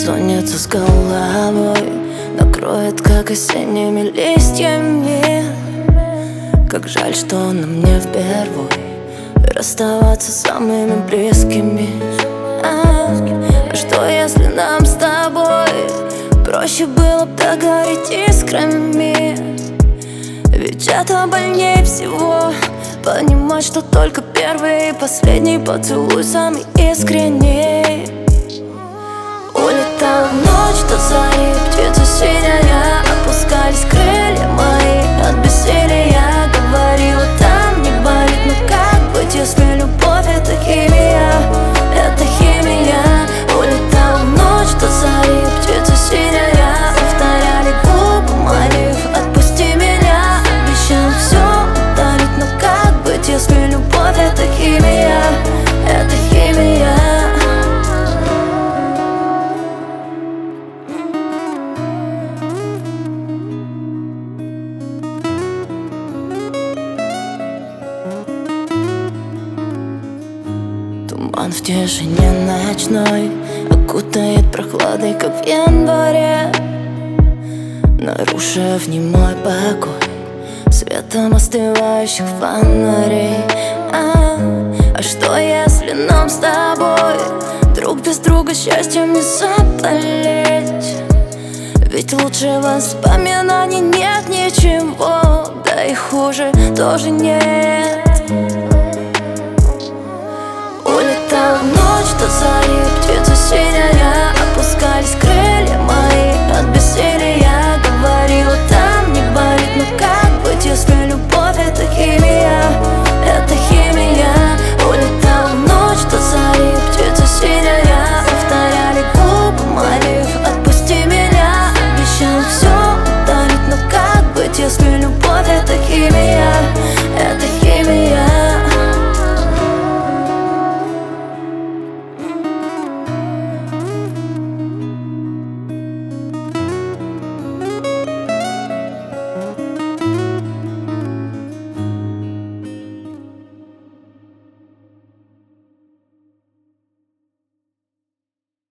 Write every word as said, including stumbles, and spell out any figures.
бессонница с головой накроет, как осенними листьями. Как жаль, что нам не впервой расставаться с самыми близкими. А, а что если нам с тобой проще было бы догореть искрами? Ведь это больнее всего понимать, что только первый и последний поцелуй самый искренний. Улетала в ночь до зари, птица синяя, опускались крылья мои от бессилия. Говорила, там не болит, но как быть, если любовь это химия, это химия. Улетала в ночь до зари, птица синяя, повторяли губы молив, отпусти меня. Обещал все ударить, но как быть, если любовь это химия, это химия. Туман в тишине ночной окутает прохладой, как в январе, нарушив немой покой светом остывающих фонарей. А, а что если нам с тобой друг без друга счастьем не заболеть? Ведь лучше воспоминаний нет ничего, да и хуже тоже нет. Улетала в ночь до зари, птица синяя,